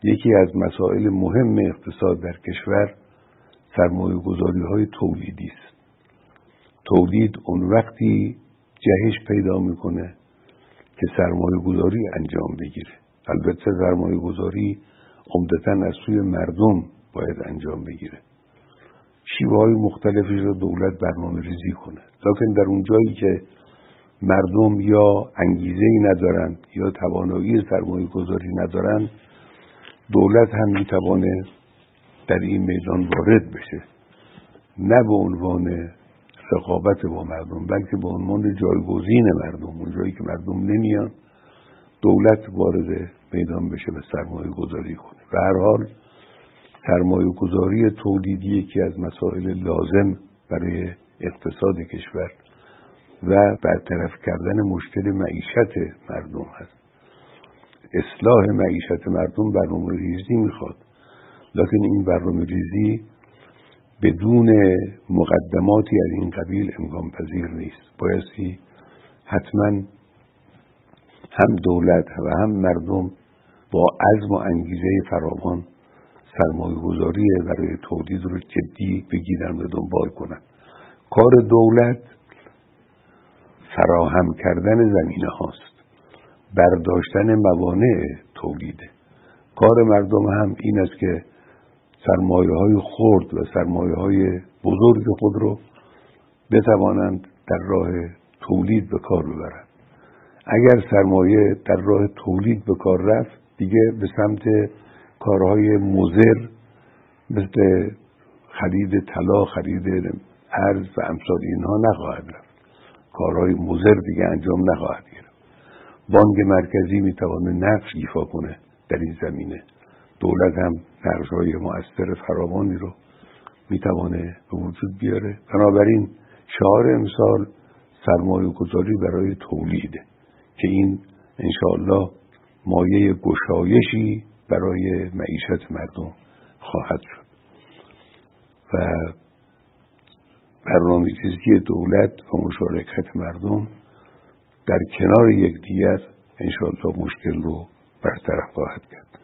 یکی از مسائل مهم اقتصاد در کشور سرمایه گذاری های تولیدی است. تولید اون وقتی جهش پیدا میکنه که سرمایه گذاری انجام بگیره. البته سرمایه گذاری عمدتاً از سوی مردم باید انجام بگیره. شیوه های مختلفی رو دولت برنامه ریزی کنه، لکن در اون جایی که مردم یا انگیزه‌ای ندارن یا توانایی سرمایه گذاری ندارن، دولت هم میتوانه در این میدان وارد بشه، نه به عنوان رقابت با مردم بلکه به عنوان جایگزین مردم. اون جایی که مردم نمیان دولت وارد میدان بشه و سرمایه گذاری کنه. به هر حال سرمایه گذاری تولیدی یکی از مسائل لازم برای اقتصاد کشور و برطرف کردن مشکل معیشت مردم هست. اصلاح معیشت مردم برنامه ریزی میخواد، لکن این برنامه ریزی بدون مقدماتی از این قبیل امکان پذیر نیست. بایستی حتما هم دولت و هم مردم با عزم و انگیزه فراوان سرمایه گذاری برای تولید رو جدی بگیرن و دنبال کنن. کار دولت فراهم کردن زمینه هاست، برداشتن موانع تولیده. کار مردم هم این است که سرمایه های خرد و سرمایه های بزرگ خود رو بتوانند در راه تولید به کار ببرند. اگر سرمایه در راه تولید به کار رفت، دیگه به سمت کارهای مضر مثل خرید طلا، خرید ارز و امثال اینها نخواهد رفت. کارهای مضر دیگه انجام نخواهد گرفت. بانک مرکزی میتونه نقش ایفا کنه در این زمینه. دولت هم نقش‌های مؤثر فراوانی رو میتونه به وجود بیاره. بنابراین شعار امسال سرمایه گذاری برای تولیده که این انشاءالله مایه گشایشی برای معیشت مردم خواهد شد و برنامه‌ریزی دولت و مشارکت مردم در کنار یکدیگر انشاءالله مشکل رو برطرف خواهد کرد.